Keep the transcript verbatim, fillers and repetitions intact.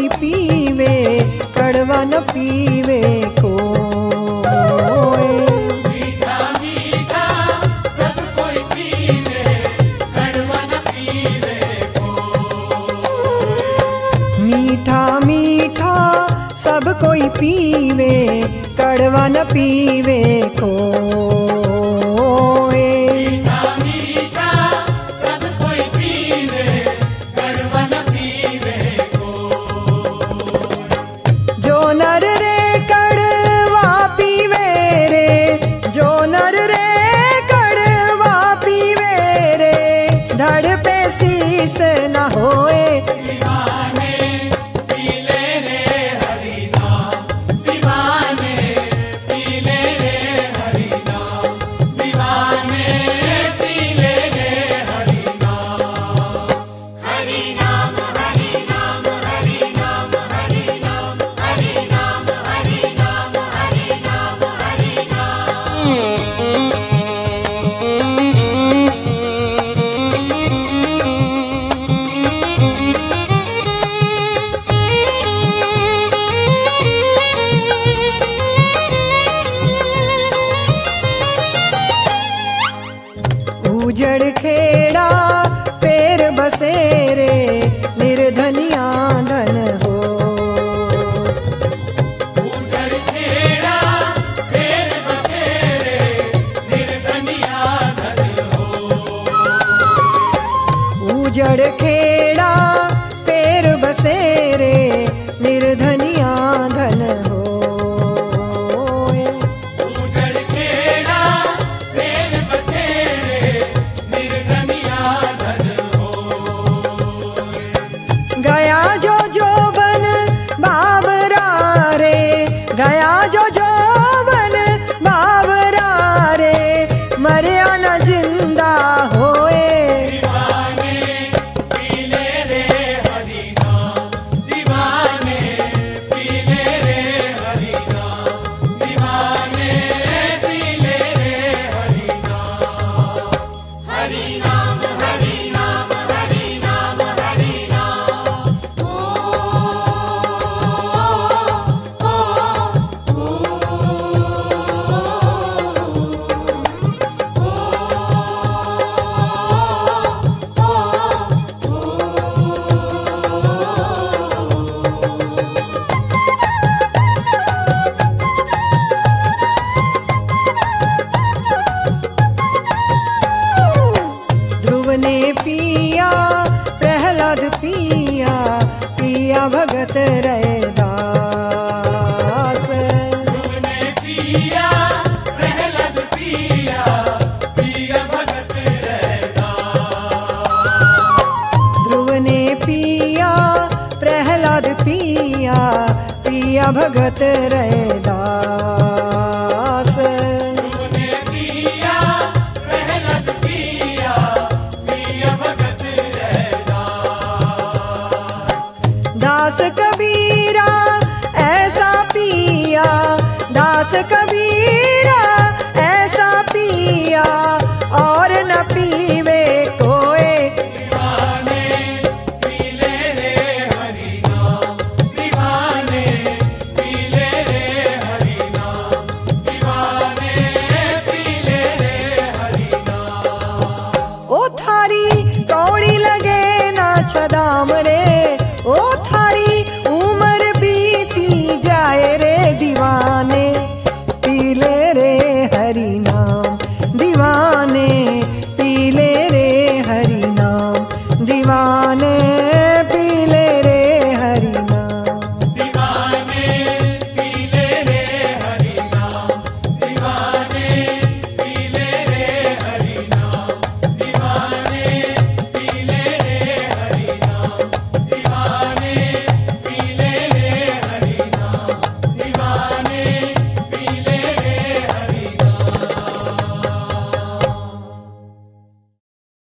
कोई पीवे कड़वा न पीवे कोई। मीठा मीठा सब कोई पीवे कड़वा न पीवे कोई। मीठा मीठा सब कोई पीवे कड़वा न पीवे कोई। मीठा मीठा सब कोई पीवे कड़वा न पीवे कोई। जो नर रे कड़वा पीवे रे, जो नर रे कड़वा पीवे रे, धड़ पे शीस न होए। दीवाने पीले रे हरि नाम, दीवाने पीले रे हरि नाम, दीवाने पीले रे हरि नाम। हरि नाम हरि नाम हरि नाम हरि नाम हरि नाम हरि नाम हरि नाम हरि नाम। उजड़ खेड़ा पेर बसेरे निर्धनिया धन हो। उजड़ खेड़ा पेर बसेरे निर्धनिया धन हो। उजड़ खेड़ा पेर बसेरे निर्धनिया धन हो। उजड़ खेड़ा पेर बसेरे निर्धनिया धन हो। गया जो जोबन बाबरा रे, गया जो जोबन बाबरा रे, मरिया न जिंदा होए। दीवाने पीले रे हरि नाम, दीवाने पीले रे हरि नाम, दीवाने पीले रे हरि नाम। हरि नाम हरि नाम हरि नाम हरि नाम। ओ ओ ओ ध्रुव ने पिया प्रहलाद पिया, पिया भगत रैदास। तुमने पिया प्रहलाद पिया, पिया भगत रैदास। ध्रुव ने पिया प्रहलाद पिया, पिया भगत रैदास।